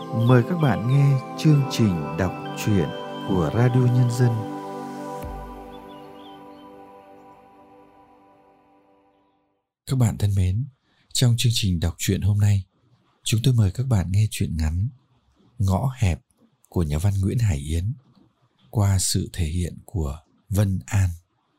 Mời các bạn nghe chương trình đọc truyện của Radio Nhân dân. Các bạn thân mến, trong chương trình đọc truyện hôm nay, chúng tôi mời các bạn nghe truyện ngắn Ngõ hẹp của nhà văn Nguyễn Hải Yến qua sự thể hiện của Vân An.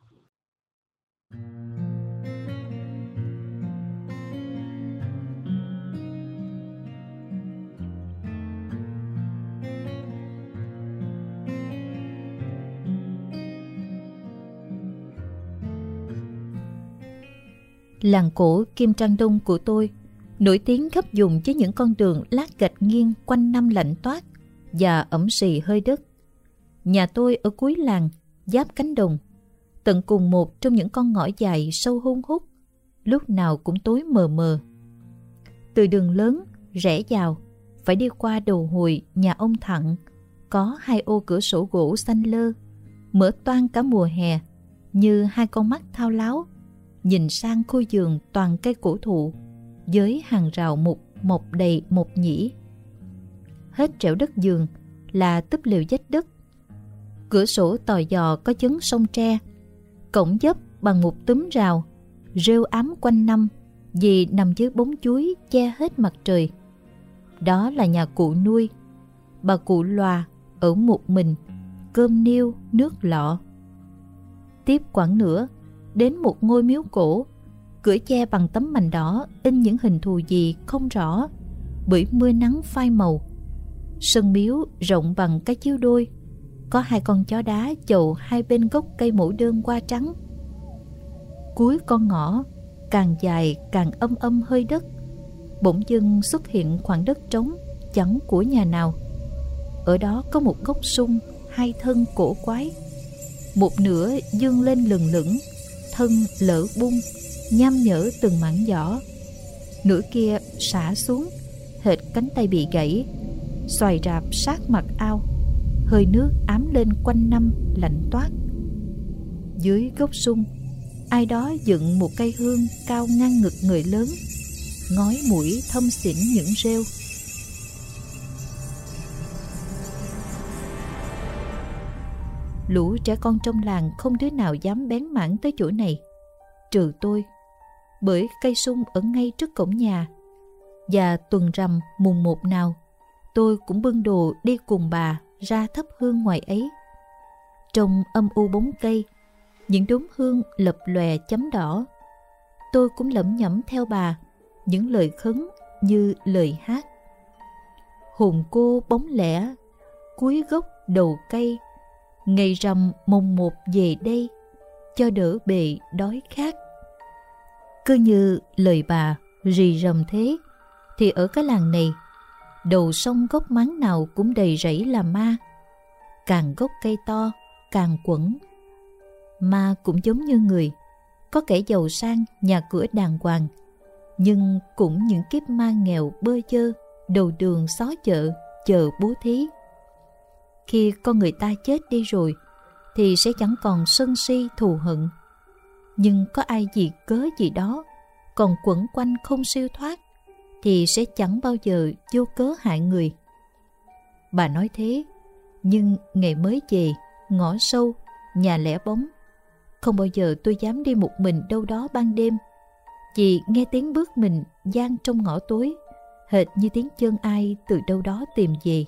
Làng cổ Kim Trang Đông của tôi nổi tiếng khắp vùng với những con đường lát gạch nghiêng quanh năm lạnh toát và ẩm sì hơi đất. Nhà tôi ở cuối làng, giáp cánh đồng, tận cùng một trong những con ngõ dài sâu hun hút, lúc nào cũng tối mờ mờ. Từ đường lớn rẽ vào, phải đi qua đầu hồi nhà ông Thặng, có hai ô cửa sổ gỗ xanh lơ, mở toang cả mùa hè, như hai con mắt thao láo, nhìn sang khu vườn toàn cây cổ thụ, với hàng rào mục mọc đầy mộc nhĩ. Hết trẻo đất vườn là túp lều vách đất. Cửa sổ tò dò có chấn sông tre, cổng dấp bằng một túm rào, rêu ám quanh năm vì nằm dưới bóng chuối che hết mặt trời. Đó là nhà cụ nuôi, bà cụ Loà ở một mình, cơm niêu nước lọ. Tiếp quãng nữa, đến một ngôi miếu cổ, cửa che bằng tấm mành đỏ in những hình thù gì không rõ bởi mưa nắng phai màu. Sân miếu rộng bằng cái chiếu đôi, có hai con chó đá chầu hai bên gốc cây mẫu đơn hoa trắng. Cuối con ngõ, càng dài càng âm hơi đất, bỗng dưng xuất hiện khoảng đất trống chẳng của nhà nào. Ở đó có một gốc sung hai thân cổ quái, một nửa dương lên lừng lững, thân lở bung nham nhở từng mảng vỏ, nửa kia xả xuống hệt cánh tay bị gãy, xoài rạp sát mặt ao, hơi nước ám lên quanh năm lạnh toát. Dưới gốc sung, ai đó dựng một cây hương cao ngang ngực người lớn, ngói mũi thâm xỉn những rêu. Lũ trẻ con trong làng không đứa nào dám bén mảng tới chỗ này, trừ tôi, bởi cây sung ở ngay trước cổng nhà. Và tuần rằm mùng 1 nào, tôi cũng bưng đồ đi cùng bà ra thắp hương ngoài ấy. Trong âm u bóng cây, những đốm hương lập lòe chấm đỏ, tôi cũng lẩm nhẩm theo bà những lời khấn như lời hát: hồn cô bóng lẻ cuối gốc đầu cây, ngày rằm mùng 1 về đây, cho đỡ bề đói khát. Cứ như lời bà rì rầm thế, thì ở cái làng này, đầu sông gốc máng nào cũng đầy rẫy là ma. Càng gốc cây to, càng quẩn. Ma cũng giống như người, có kẻ giàu sang, nhà cửa đàng hoàng, nhưng cũng những kiếp ma nghèo bơ vơ, đầu đường xó chợ, chờ bố thí. Khi con người ta chết đi rồi, thì sẽ chẳng còn sân si thù hận. Nhưng có ai vì cớ gì đó còn quẩn quanh không siêu thoát, thì sẽ chẳng bao giờ vô cớ hại người. Bà nói thế, nhưng ngày mới về, ngõ sâu, nhà lẻ bóng, không bao giờ tôi dám đi một mình đâu đó ban đêm, vì nghe tiếng bước mình vang trong ngõ tối, hệt như tiếng chân ai từ đâu đó tìm về.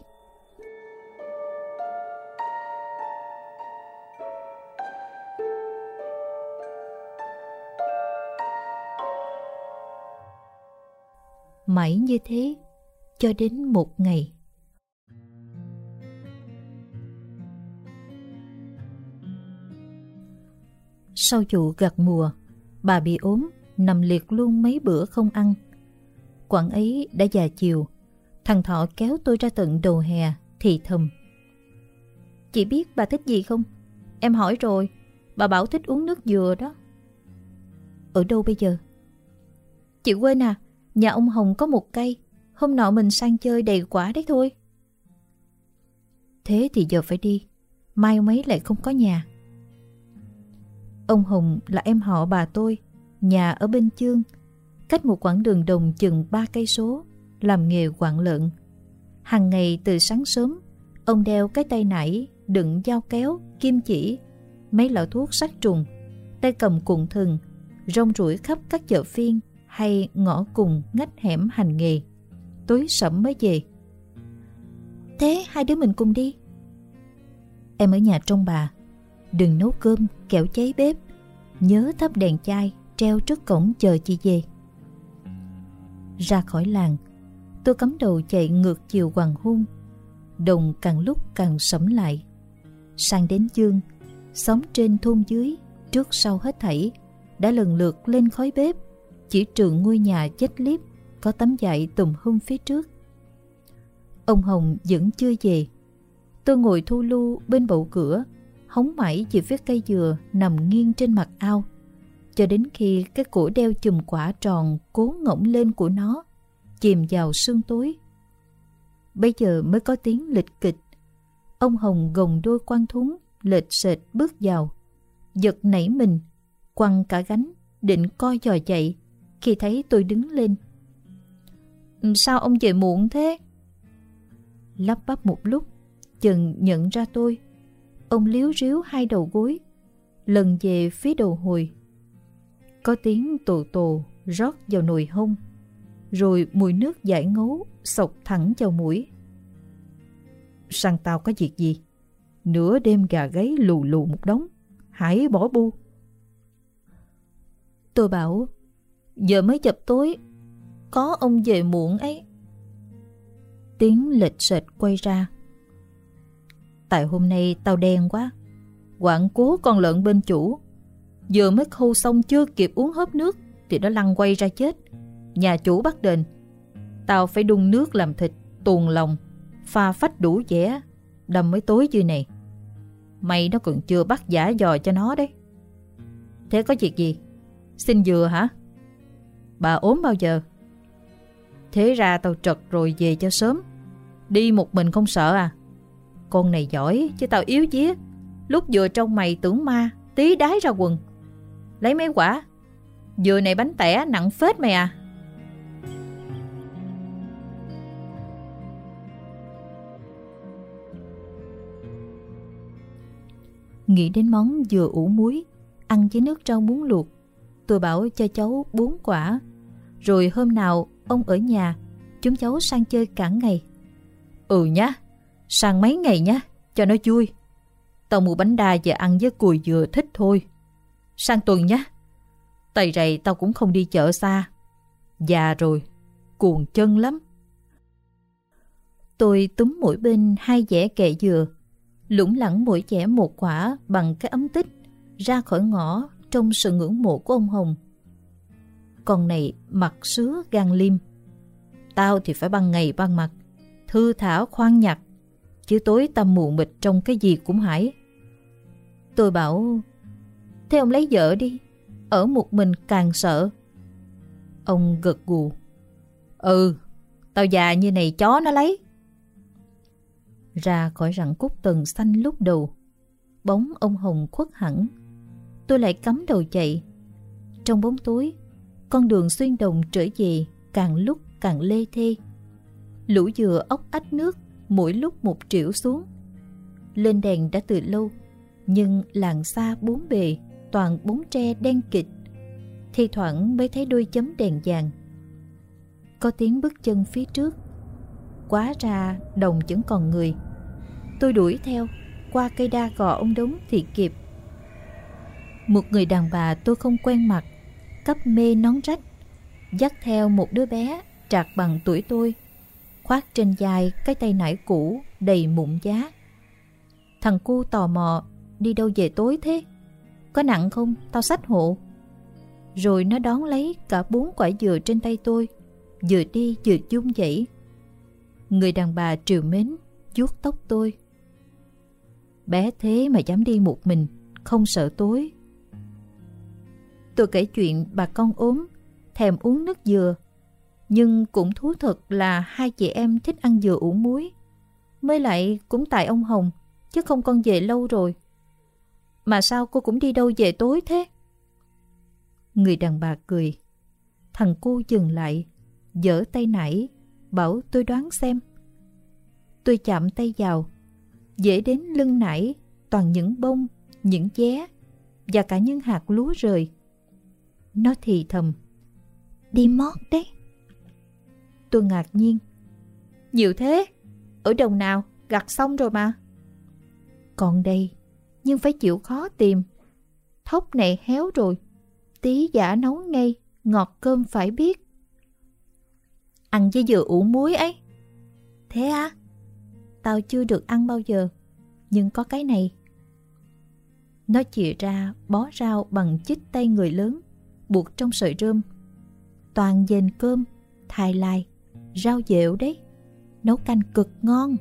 Mãi như thế, cho đến một ngày. Sau vụ gặt mùa, bà bị ốm, nằm liệt luôn mấy bữa không ăn. Quãng ấy đã già chiều, thằng Thọ kéo tôi ra tận đầu hè, thì thầm: chị biết bà thích gì không? Em hỏi rồi, bà bảo thích uống nước dừa đó. Ở đâu bây giờ? Chị quên à, nhà ông Hồng có một cây, hôm nọ mình sang chơi đầy quả đấy thôi. Thế thì giờ phải đi, mai ông ấy lại không có nhà. Ông Hồng là em họ bà tôi, nhà ở bên Chương, cách một quãng đường đồng chừng 3 cây số, làm nghề quặng lợn. Hàng ngày từ sáng sớm, ông đeo cái tay nải đựng dao kéo, kim chỉ, mấy lọ thuốc sát trùng, tay cầm cuộn thừng, rong ruổi khắp các chợ phiên hay ngõ cùng ngách hẻm hành nghề. Tối sẩm mới về. Thế hai đứa mình cùng đi. Em ở nhà trông bà, đừng nấu cơm kẻo cháy bếp, nhớ thắp đèn chai treo trước cổng chờ chị về. Ra khỏi làng, tôi cắm đầu chạy ngược chiều hoàng hôn. Đồng càng lúc càng sẫm lại. Sang đến Dương, xóm trên thôn dưới, trước sau hết thảy đã lần lượt lên khói bếp, chỉ trừ ngôi nhà chết liếp có tấm vải tùm hum phía trước. Ông Hồng vẫn chưa về. Tôi ngồi thu lu bên bậu cửa, hóng mãi về phía cây dừa nằm nghiêng trên mặt ao, cho đến khi cái cổ đeo chùm quả tròn cố ngỗng lên của nó chìm vào sương tối. Bây giờ mới có tiếng lịch kịch. Ông Hồng gồng đôi quan thúng lệch sệt bước vào, giật nảy mình, quăng cả gánh định co giò chạy khi thấy tôi đứng lên. Sao ông về muộn thế? Lắp bắp một lúc, chừng nhận ra tôi. Ông líu ríu hai đầu gối, lần về phía đầu hồi. Có tiếng tồ tồ rót vào nồi hông, rồi mùi nước giải ngấu xộc thẳng vào mũi. Sang tao có việc gì? Nửa đêm gà gáy lù lù một đống, hãy bỏ bu. Tôi bảo, giờ mới chập tối, có ông về muộn ấy. Tiếng lệch sệt quay ra. Tại hôm nay tao đen quá, quạng cố con lợn bên chủ. Vừa mới khâu xong chưa kịp uống hớp nước thì nó lăn quay ra chết. Nhà chủ bắt đền. Tao phải đun nước làm thịt, tuồn lòng, pha phách đủ dẻ, đâm mới tối như này. Mày nó còn chưa bắt giả giò cho nó đấy. Thế có việc gì? Xin dừa hả? Bà ốm bao giờ? Thế ra tao trật rồi về cho sớm. Đi một mình không sợ à? Con này giỏi chứ tao yếu día. Lúc vừa trông mày tưởng ma, tí đái ra quần. Lấy mấy quả. Dừa này bánh tẻ nặng phết mày à. Nghĩ đến món dừa ủ muối, ăn với nước rau muống luộc, tôi bảo cho cháu 4 quả. Rồi hôm nào ông ở nhà, chúng cháu sang chơi cả ngày. Ừ nhá, sang mấy ngày nhá, cho nó vui. Tao mua bánh đa về ăn với cùi dừa thích thôi. Sang tuần nhá. Tày rày tao cũng không đi chợ xa. Già rồi, cuồng chân lắm. Tôi túm mỗi bên 2 dẻ kẹ dừa, lủng lẳng mỗi dẻ 1 quả bằng cái ấm tích, ra khỏi ngõ trong sự ngưỡng mộ của ông Hồng. Con này mặt sứa gan liêm. Tao thì phải ban ngày ban mặt, thư thả khoan nhặt, chứ tối tao mù mịt trong cái gì cũng hải. Tôi bảo, thế ông lấy vợ đi, ở một mình càng sợ. Ông gật gù. Ừ, tao già như này chó nó lấy. Ra khỏi rặng cúc tần xanh lúc đầu, bóng ông Hồng khuất hẳn. Tôi lại cắm đầu chạy. Trong bóng tối, con đường xuyên đồng trở về càng lúc càng lê thê. Lũ dừa ốc ách nước mỗi lúc một trĩu xuống. Lên đèn đã từ lâu, nhưng làng xa bốn bề toàn bóng tre đen kịt. Thi thoảng mới thấy đôi chấm đèn vàng. Có tiếng bước chân phía trước. Quá ra đồng vẫn còn người. Tôi đuổi theo, qua cây đa gò ông Đống thì kịp. Một người đàn bà tôi không quen mặt, cắp mê nón rách, dắt theo một đứa bé trạc bằng tuổi tôi, khoác trên vai cái tay nải cũ đầy mụn giá. Thằng cu tò mò, đi đâu về tối thế? Có nặng không? Tao xách hộ. Rồi nó đón lấy cả 4 quả dừa trên tay tôi, vừa đi vừa run rẩy. Người đàn bà trìu mến vuốt tóc tôi. Bé thế mà dám đi một mình, không sợ tối. Tôi kể chuyện bà con ốm, thèm uống nước dừa. Nhưng cũng thú thật là 2 chị em thích ăn dừa ủ muối. Mới lại cũng tại ông Hồng, chứ không con về lâu rồi. Mà sao cô cũng đi đâu về tối thế? Người đàn bà cười. Thằng cu dừng lại, giở tay nải, bảo tôi đoán xem. Tôi chạm tay vào, dễ đến lưng nải toàn những bông, những vé và cả những hạt lúa rời. Nó thì thầm: đi mót đấy. Tôi ngạc nhiên: nhiều thế? Ở đồng nào? Gặt xong rồi mà. Còn đây, nhưng phải chịu khó tìm. Thóc này héo rồi, tí giả nấu ngay, ngọt cơm phải biết. Ăn với dừa ủ muối ấy. Thế à? Tao chưa được ăn bao giờ, nhưng có cái này. Nó chìa ra bó rau bằng chích tay người lớn, buộc trong sợi rơm. Toàn dền cơm, thài lai, rau dẻo đấy. Nấu canh cực ngon.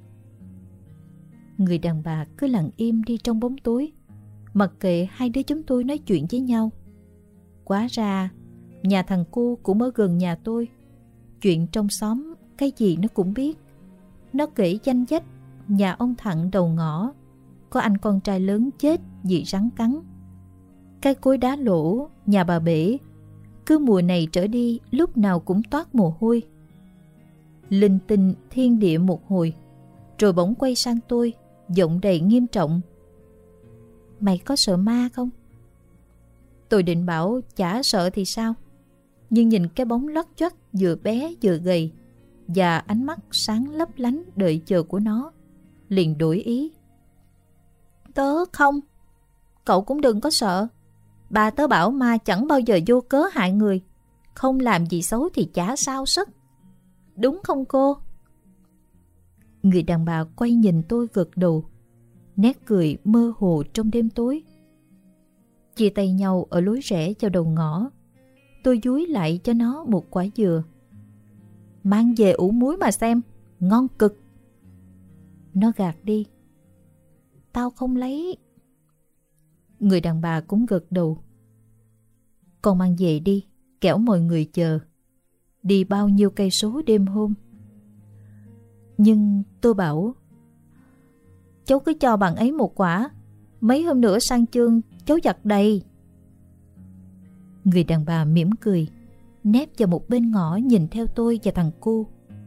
Người đàn bà cứ lặng im đi trong bóng tối, mặc kệ hai đứa chúng tôi nói chuyện với nhau. Quá ra nhà thằng cu cũng ở gần nhà tôi. Chuyện trong xóm cái gì nó cũng biết. Nó kể danh sách nhà ông Thận đầu ngõ có anh con trai lớn chết vì rắn cắn. Cái cối đá lỗ nhà bà Bể cứ mùa này trở đi lúc nào cũng toát mồ hôi. Linh tinh thiên địa một hồi, rồi bỗng quay sang tôi, giọng đầy nghiêm trọng: mày có sợ ma không? Tôi định bảo chả sợ thì sao, nhưng nhìn cái bóng lót choắt vừa bé vừa gầy và ánh mắt sáng lấp lánh đợi chờ của nó, liền đổi ý: tớ không. Cậu cũng đừng có sợ. Bà tớ bảo ma chẳng bao giờ vô cớ hại người, không làm gì xấu thì chả sao sức. Đúng không cô? Người đàn bà quay nhìn tôi gật đầu, nét cười mơ hồ trong đêm tối. Chia tay nhau ở lối rẽ vào đầu ngõ. Tôi dúi lại cho nó một quả dừa. Mang về ủ muối mà xem, ngon cực. Nó gạt đi: tao không lấy. Người đàn bà cũng gật đầu: con mang về đi, kẻo mọi người chờ. Đi bao nhiêu cây số đêm hôm. Nhưng tôi bảo: cháu cứ cho bạn ấy một quả, mấy hôm nữa sang chương cháu giặt đầy. Người đàn bà mỉm cười, nép vào một bên ngõ nhìn theo tôi và thằng cu.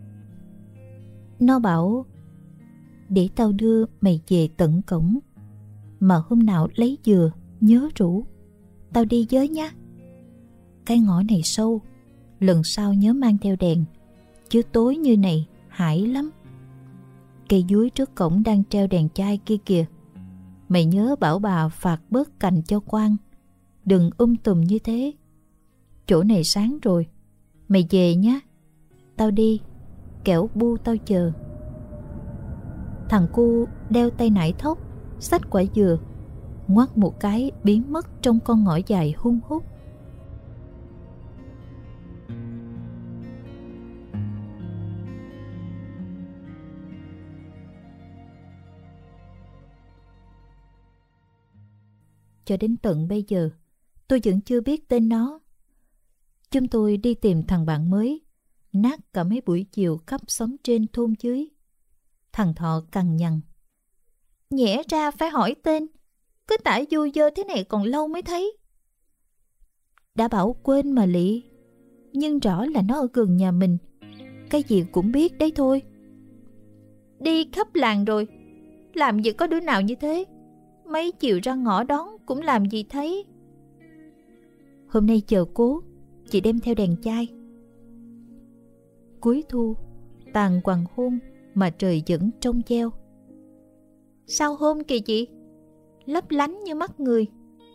Nó bảo: để tao đưa mày về tận cổng, mà hôm nào lấy dừa nhớ rủ tao đi với nhá. Cái ngõ này sâu, lần sau nhớ mang theo đèn, chứ tối như này hãi lắm. Cây dúi trước cổng đang treo đèn chai kia kìa, mày nhớ bảo bà phạt bớt cành cho quan, đừng tùm như thế. Chỗ này sáng rồi, mày về nhá. Tao đi, kẻo bu tao chờ. Thằng cu đeo tay nải thóc, xách quả dừa, ngoắt một cái biến mất trong con ngõ dài hun hút. Cho đến tận bây giờ, tôi vẫn chưa biết tên nó. Chúng tôi đi tìm thằng bạn mới, nát cả mấy buổi chiều khắp xóm trên thôn dưới. Thằng Thọ cằn nhằn: nhẽ ra phải hỏi tên, cứ tả vui dơ thế này còn lâu mới thấy. Đã bảo quên mà lị, nhưng rõ là nó ở gần nhà mình, cái gì cũng biết đấy thôi. Đi khắp làng rồi, làm gì có đứa nào như thế. Mấy chiều ra ngõ đón cũng làm gì thấy. Hôm nay chờ cố, chị đem theo đèn chai. Cuối thu, tàn hoàng hôn mà trời vẫn trong veo. Sao hôm kìa chị? Lấp lánh như mắt người.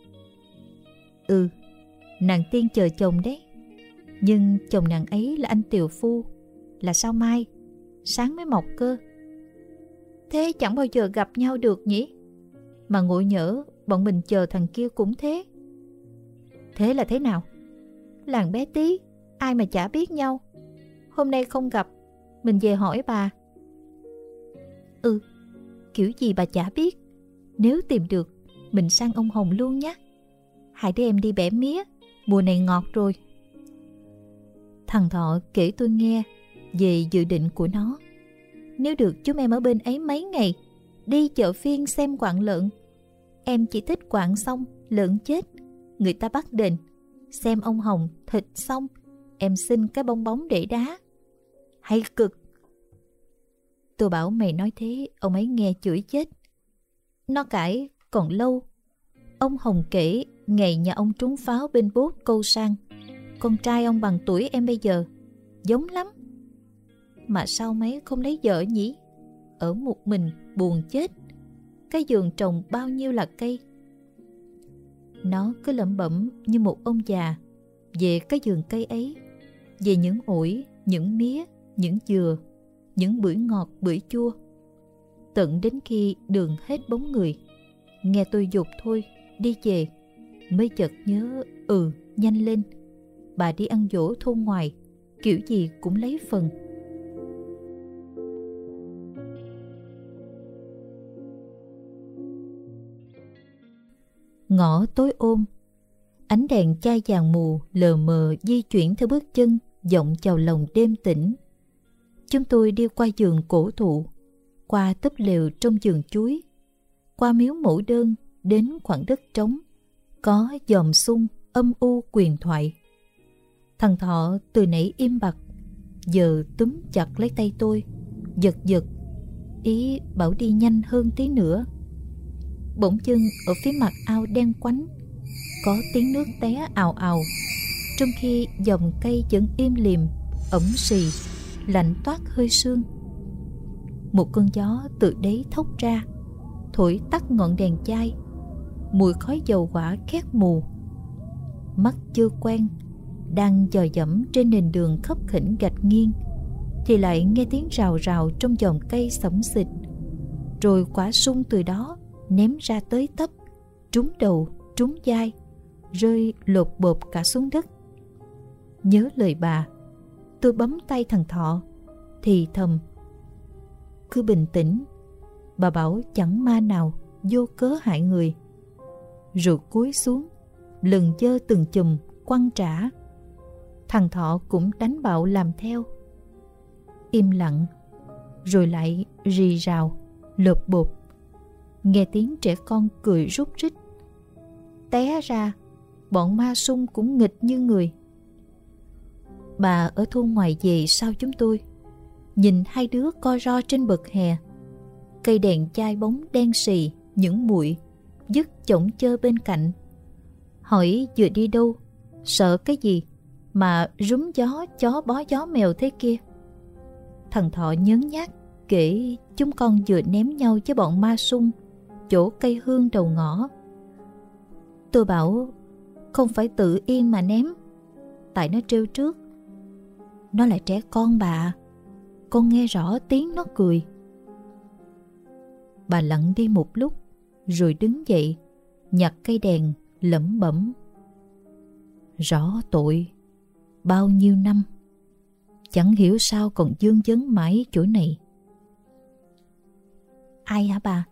Ừ, nàng tiên chờ chồng đấy. Nhưng chồng nàng ấy là anh tiều phu, là sao mai, sáng mới mọc cơ. Thế chẳng bao giờ gặp nhau được nhỉ? Mà ngộ nhỡ bọn mình chờ thằng kia cũng thế. Thế là thế nào? Làng bé tí, ai mà chả biết nhau. Hôm nay không gặp, mình về hỏi bà. Ừ, kiểu gì bà chả biết. Nếu tìm được, mình sang ông Hồng luôn nhé. Hai đứa em đi bẻ mía, mùa này ngọt rồi. Thằng Thọ kể tôi nghe về dự định của nó. Nếu được chúng em ở bên ấy mấy ngày, đi chợ phiên xem quặng lợn. Em chỉ thích quặng xong, lợn chết, người ta bắt đền. Xem ông Hồng thịt xong, em xin cái bong bóng để đá. Hay cực. Tôi bảo mày nói thế, ông ấy nghe chửi chết. Nó cãi còn lâu. Ông Hồng kể ngày nhà ông trúng pháo bên bốt câu sang. Con trai ông bằng tuổi em bây giờ, giống lắm. Mà sao mấy không lấy vợ nhỉ? Ở một mình buồn chết. Cái vườn trồng bao nhiêu là cây. Nó cứ lẩm bẩm như một ông già về cái vườn cây ấy, về những ổi, những mía, những dừa, những bưởi ngọt bưởi chua. Tận đến khi đường hết bóng người, nghe tôi giục thôi đi về, mới chợt nhớ nhanh lên, bà đi ăn giỗ thôn ngoài, kiểu gì cũng lấy phần. Ngõ tối ôm, ánh đèn chai vàng mù lờ mờ di chuyển theo bước chân vọng vào lòng đêm tĩnh. Chúng tôi đi qua vườn cổ thụ, qua túp lều trong vườn chuối, qua miếu mẫu đơn đến khoảng đất trống có dòm sung âm u quyền thoại. Thằng Thọ từ nãy im bặt, giờ túm chặt lấy tay tôi, giật giật, ý bảo đi nhanh hơn tí nữa. Bỗng dưng ở phía mặt ao đen quánh có tiếng nước té ào ào, trong khi dòng cây vẫn im lìm, ẩm sì, lạnh toát hơi sương. Một cơn gió từ đấy thốc ra, thổi tắt ngọn đèn chai. Mùi khói dầu hỏa khét mù. Mắt chưa quen, đang dò dẫm trên nền đường khấp khỉnh gạch nghiêng, thì lại nghe tiếng rào rào trong dòng cây xẩm xịt. Rồi quả sung từ đó ném ra tới tấp, trúng đầu, trúng vai, rơi lột bột cả xuống đất. Nhớ lời bà, tôi bấm tay thằng Thọ, thì thầm: cứ bình tĩnh, bà bảo chẳng ma nào vô cớ hại người. Rồi cúi xuống, lần dơ từng chùm quăng trả. Thằng Thọ cũng đánh bạo làm theo. Im lặng, rồi lại rì rào, lột bột. Nghe tiếng trẻ con cười rúc rích. Té ra, bọn ma sung cũng nghịch như người. Bà ở thôn ngoài về sau chúng tôi, nhìn hai đứa co ro trên bậc hè. Cây đèn chai bóng đen xì, những bụi dứt chổng chơ bên cạnh. Hỏi vừa đi đâu, sợ cái gì mà rúm gió chó bó gió mèo thế kia. Thằng Thọ nhớn nhác kể chúng con vừa ném nhau với bọn ma sung chỗ cây hương đầu ngõ. Tôi bảo không phải tự yên mà ném, tại nó trêu trước. Nó là trẻ con bà, con nghe rõ tiếng nó cười. Bà lặng đi một lúc, rồi đứng dậy, nhặt cây đèn, lẩm bẩm: rõ tội, bao nhiêu năm, chẳng hiểu sao còn vương vấn mãi chỗ này. Ai hả bà?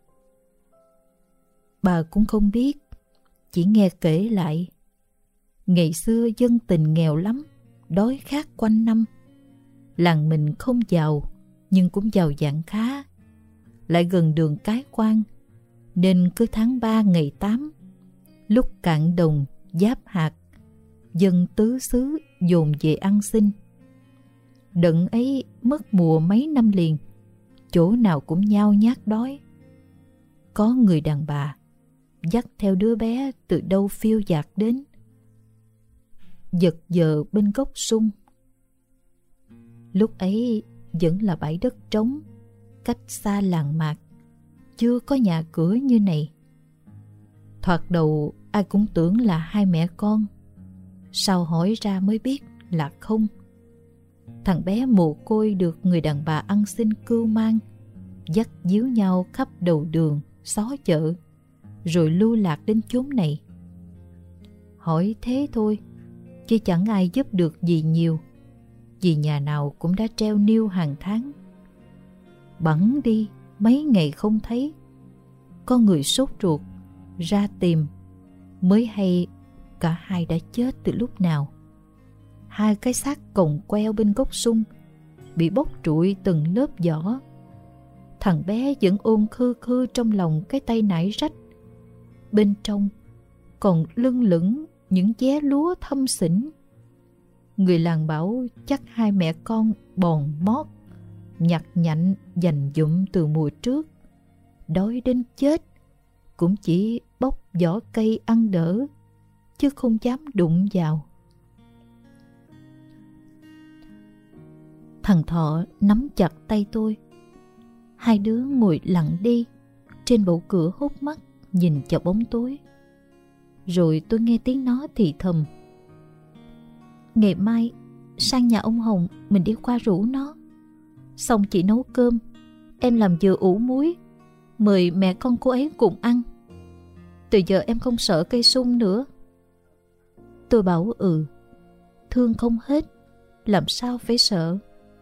Bà cũng không biết, chỉ nghe kể lại. Ngày xưa dân tình nghèo lắm, đói khát quanh năm. Làng mình không giàu, nhưng cũng giàu dạng khá. Lại gần đường Cái Quan, nên cứ tháng 3 ngày 8, lúc cạn đồng giáp hạt, dân tứ xứ dồn về ăn xin. Đợt ấy mất mùa mấy năm liền, chỗ nào cũng nhao nhác đói. Có người đàn bà dắt theo đứa bé từ đâu phiêu dạt đến, giật giờ bên gốc sung. Lúc ấy vẫn là bãi đất trống, cách xa làng mạc, chưa có nhà cửa như này. Thoạt đầu ai cũng tưởng là hai mẹ con, sau hỏi ra mới biết là không. Thằng bé mồ côi được người đàn bà ăn xin cưu mang, dắt díu nhau khắp đầu đường, xó chợ, rồi lưu lạc đến chốn này. Hỏi thế thôi, chứ chẳng ai giúp được gì nhiều, vì nhà nào cũng đã treo niêu hàng tháng. Bẵng đi mấy ngày không thấy, có người sốt ruột ra tìm, mới hay cả hai đã chết từ lúc nào. Hai cái xác còng queo bên gốc sung bị bốc trụi từng lớp vỏ. Thằng bé vẫn ôm khư khư trong lòng cái tay nải rách. Bên trong còn lưng lửng những vé lúa thâm sỉnh. Người làng bảo chắc hai mẹ con bòn mót, nhặt nhạnh dành dụm từ mùa trước, đói đến chết cũng chỉ bóc vỏ cây ăn đỡ, chứ không dám đụng vào. Thằng Thọ nắm chặt tay tôi. Hai đứa ngồi lặng đi trên bậu cửa hút mắt nhìn vào bóng tối. Rồi tôi nghe tiếng nó thì thầm: ngày mai sang nhà ông Hồng mình đi qua rủ nó. Xong chị nấu cơm, em làm dừa ủ muối, mời mẹ con cô ấy cùng ăn. Từ giờ em không sợ cây sung nữa. Tôi bảo thương không hết, làm sao phải sợ.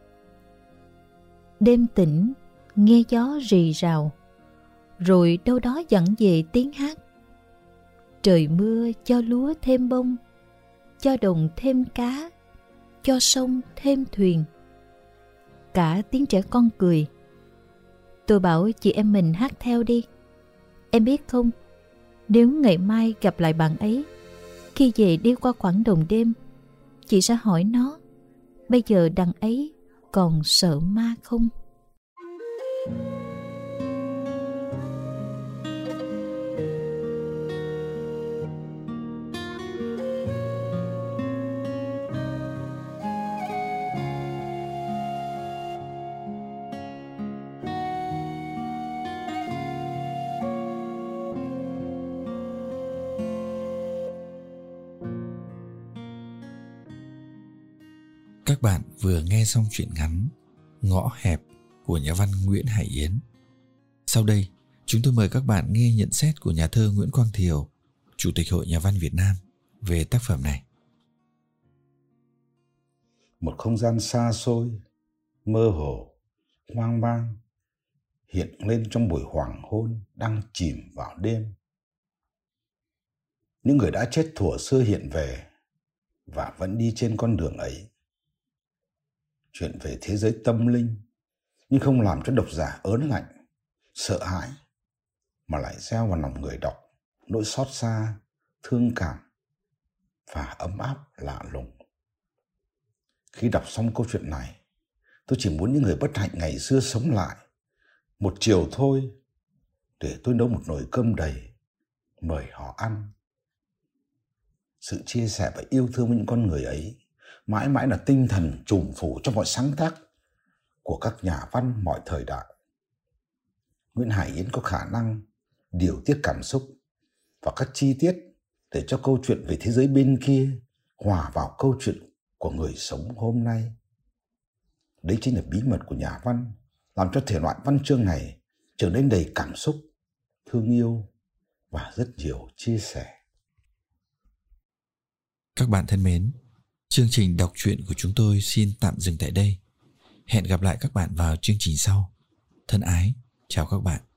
Đêm tĩnh, nghe gió rì rào, rồi đâu đó dẫn về tiếng hát. Trời mưa cho lúa thêm bông, cho đồng thêm cá, cho sông thêm thuyền. Cả tiếng trẻ con cười. Tôi bảo chị em mình hát theo đi. Em biết không, nếu ngày mai gặp lại bạn ấy, khi về đi qua khoảng đồng đêm, chị sẽ hỏi nó, bây giờ đằng ấy còn sợ ma không? Các bạn vừa nghe xong truyện ngắn Ngõ hẹp của nhà văn Nguyễn Hải Yến. Sau đây, chúng tôi mời các bạn nghe nhận xét của nhà thơ Nguyễn Quang Thiều, Chủ tịch Hội Nhà văn Việt Nam, về tác phẩm này. Một không gian xa xôi, mơ hồ, hoang mang hiện lên trong buổi hoàng hôn đang chìm vào đêm. Những người đã chết thuở xưa hiện về và vẫn đi trên con đường ấy. Chuyện về thế giới tâm linh, nhưng không làm cho độc giả ớn lạnh, sợ hãi, mà lại gieo vào lòng người đọc nỗi xót xa, thương cảm và ấm áp lạ lùng. Khi đọc xong câu chuyện này, tôi chỉ muốn những người bất hạnh ngày xưa sống lại một chiều thôi, để tôi nấu một nồi cơm đầy, mời họ ăn. Sự chia sẻ và yêu thương với những con người ấy mãi mãi là tinh thần trùm phủ trong mọi sáng tác của các nhà văn mọi thời đại. Nguyễn Hải Yến có khả năng điều tiết cảm xúc và các chi tiết để cho câu chuyện về thế giới bên kia hòa vào câu chuyện của người sống hôm nay. Đấy chính là bí mật của nhà văn, làm cho thể loại văn chương này trở nên đầy cảm xúc, thương yêu và rất nhiều chia sẻ. Các bạn thân mến, chương trình đọc truyện của chúng tôi xin tạm dừng tại đây. Hẹn gặp lại các bạn vào chương trình sau. Thân ái, chào các bạn.